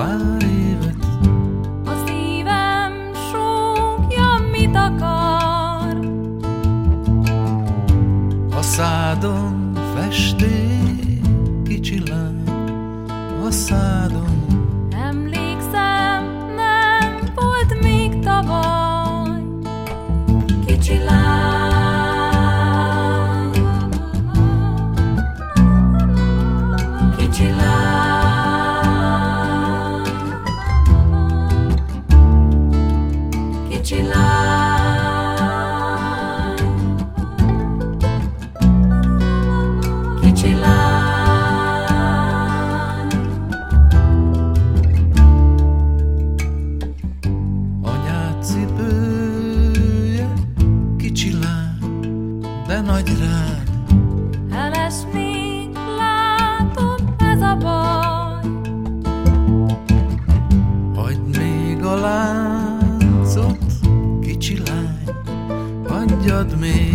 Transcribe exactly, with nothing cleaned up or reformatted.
pár évet. A szívem súgja, mit akar. A szádon festék, kicsi lány, a szádon. Emlékszem, nem volt még tavaly. Kicsi lány, kicsi lány, kicsi lány, kicsi lány. Anyád cipője, kicsi lány, de nagy rád. Elesni, látom, ez a baj. Hagyd még a láncot, kicsi lány, hagyjad még.